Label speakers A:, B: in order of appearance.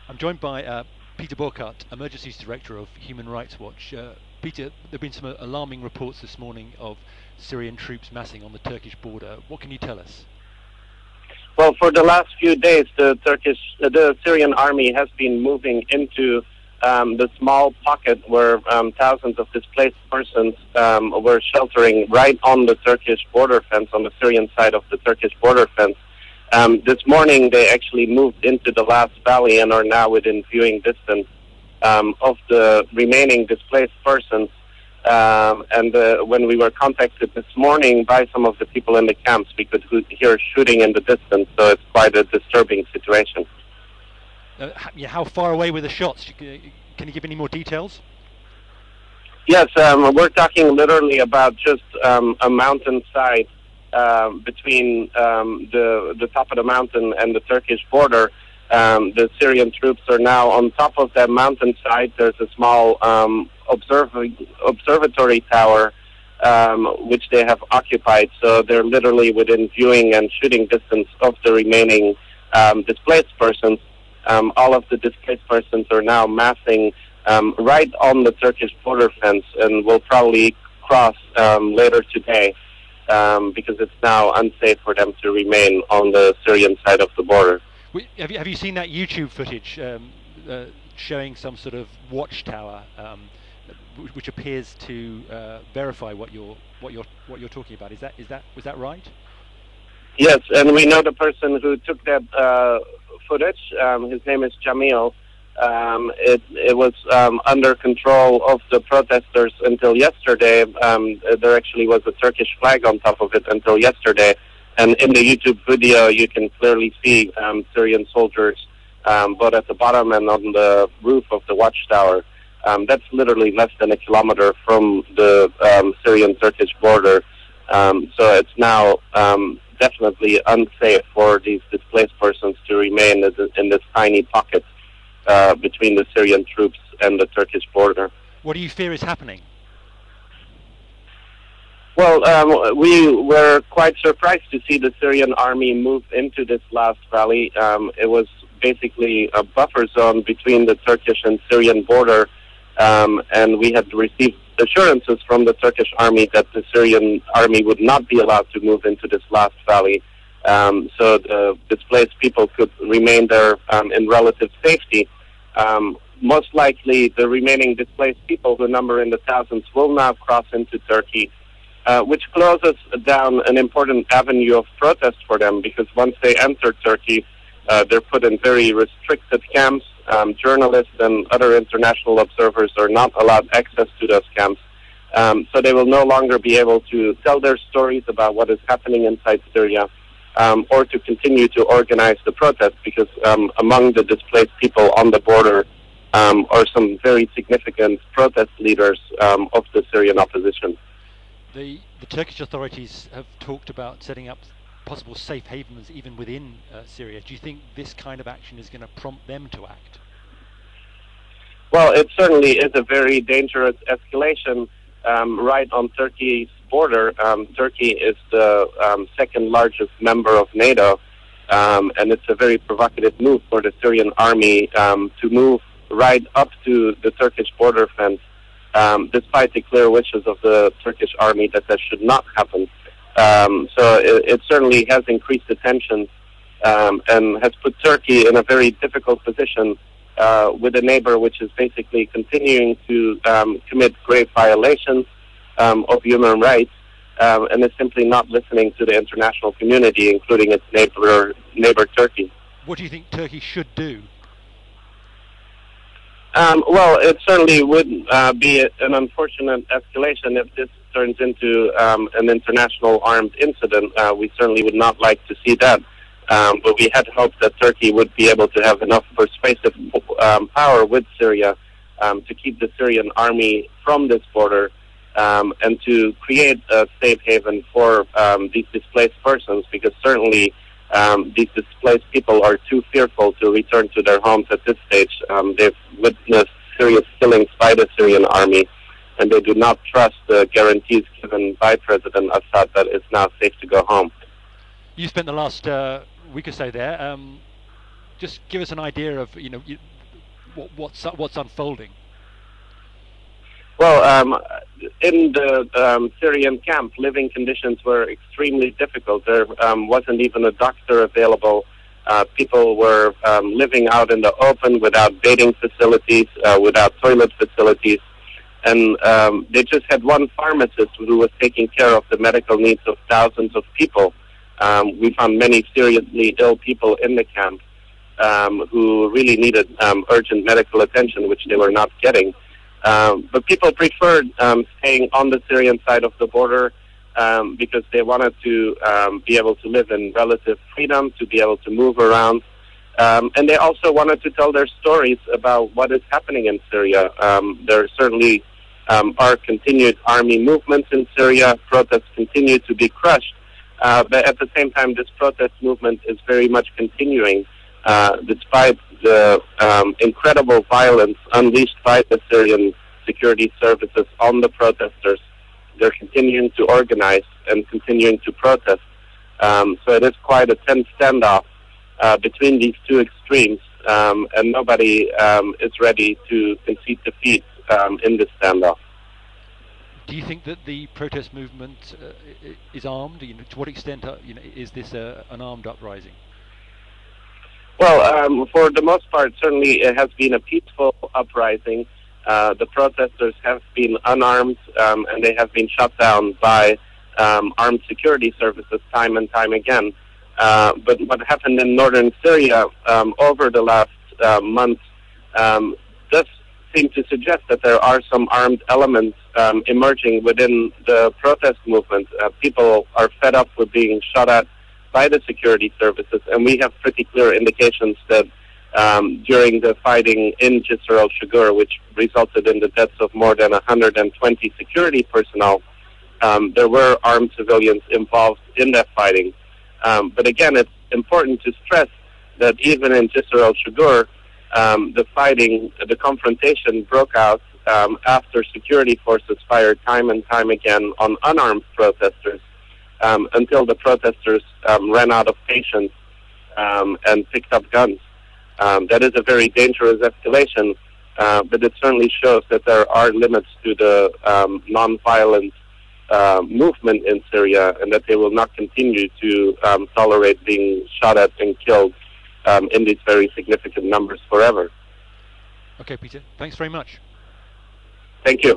A: I'm joined by Peter Burkhardt, Emergencies Director of Human Rights Watch. Peter, there have been some alarming reports this morning of Syrian troops massing on the Turkish border. What can you tell us?
B: Well, for the last few days, the Syrian army has been moving into the small pocket where thousands of displaced persons were sheltering right on the Turkish border fence, on the Syrian side of the Turkish border fence. This morning, they actually moved into the last valley and are now within viewing distance of the remaining displaced persons. When we were contacted this morning by some of the people in the camps, we could hear shooting in the distance, so it's quite a disturbing situation.
A: How far away were the shots? Can you give any more details?
B: Yes, we're talking literally about just a mountainside between the top of the mountain and the Turkish border. The Syrian troops are now on top of that mountainside. There's a small observatory tower which they have occupied, so they're literally within viewing and shooting distance of the remaining displaced persons. All of the displaced persons are now massing right on the Turkish border fence and will probably cross later today because it's now unsafe for them to remain on the Syrian side of the border.
A: Have you seen that YouTube footage showing some sort of watchtower, which appears to verify what you're talking about? Was that right?
B: Yes, and we know the person who took that footage. His name is Jamil. It was under control of the protesters until yesterday. There actually was a Turkish flag on top of it until yesterday. And in the YouTube video, you can clearly see Syrian soldiers both at the bottom and on the roof of the watchtower. That's literally less than a kilometer from the Syrian-Turkish border. So it's now definitely unsafe for these displaced persons to remain in this tiny pocket between the Syrian troops and the Turkish border.
A: What do you fear is happening?
B: Well, we were quite surprised to see the Syrian army move into this last valley. It was basically a buffer zone between the Turkish and Syrian border, and we had received assurances from the Turkish army that the Syrian army would not be allowed to move into this last valley, so the displaced people could remain there in relative safety. Most likely, the remaining displaced people, who number in the thousands, will now cross into Turkey, which closes down an important avenue of protest for them, because once they enter Turkey, they're put in very restricted camps. Journalists and other international observers are not allowed access to those camps. So they will no longer be able to tell their stories about what is happening inside Syria, or to continue to organize the protest, because among the displaced people on the border are some very significant protest leaders of the Syrian opposition.
A: The Turkish authorities have talked about setting up possible safe havens even within Syria. Do you think this kind of action is going to prompt them to act?
B: Well, it certainly is a very dangerous escalation right on Turkey's border. Turkey is the second largest member of NATO, and it's a very provocative move for the Syrian army to move right up to the Turkish border fence, despite the clear wishes of the Turkish army that should not happen. So it certainly has increased the tensions and has put Turkey in a very difficult position with a neighbor which is basically continuing to commit grave violations of human rights and is simply not listening to the international community, including its neighbor Turkey.
A: What do you think Turkey should do?
B: Well, it certainly would be an unfortunate escalation if this turns into an international armed incident. We certainly would not like to see that. But we had hoped that Turkey would be able to have enough persuasive power with Syria to keep the Syrian army from this border and to create a safe haven for these displaced persons, because certainly these displaced people are too fearful to return to their homes at this stage. They've witnessed serious killings by the Syrian army, and they do not trust the guarantees given by President Assad that it's now safe to go home.
A: You spent the last week or so there. just give us an idea of what's unfolding.
B: Well, in the Syrian camp, living conditions were extremely difficult. There wasn't even a doctor available. People were living out in the open without bathing facilities, without toilet facilities. And they just had one pharmacist who was taking care of the medical needs of thousands of people. We found many seriously ill people in the camp who really needed urgent medical attention, which they were not getting. But people preferred staying on the Syrian side of the border because they wanted to be able to live in relative freedom, to be able to move around. And they also wanted to tell their stories about what is happening in Syria. There certainly are continued army movements in Syria. Protests continue to be crushed. But at the same time, this protest movement is very much continuing, despite the incredible violence unleashed by the Syrian security services on the protesters. They're continuing to organize and continuing to protest. So it is quite a tense standoff between these two extremes, and nobody is ready to concede defeat in this standoff.
A: Do you think that the protest movement is armed? To what extent is this an armed uprising?
B: Well, for the most part, certainly it has been a peaceful uprising. The protesters have been unarmed, and they have been shut down by armed security services time and time again. But what happened in northern Syria over the last month does seem to suggest that there are some armed elements emerging within the protest movement. People are fed up with being shot at by the security services, and we have pretty clear indications that during the fighting in Jisr al-Shugur, which resulted in the deaths of more than 120 security personnel, there were armed civilians involved in that fighting. But again, it's important to stress that even in Jisr al-Shugur, the confrontation broke out after security forces fired time and time again on unarmed protesters until the protesters ran out of patience and picked up guns. That is a very dangerous escalation, but it certainly shows that there are limits to the non-violent movement in Syria, and that they will not continue to tolerate being shot at and killed in these very significant numbers forever.
A: Okay, Peter. Thanks very much.
B: Thank you.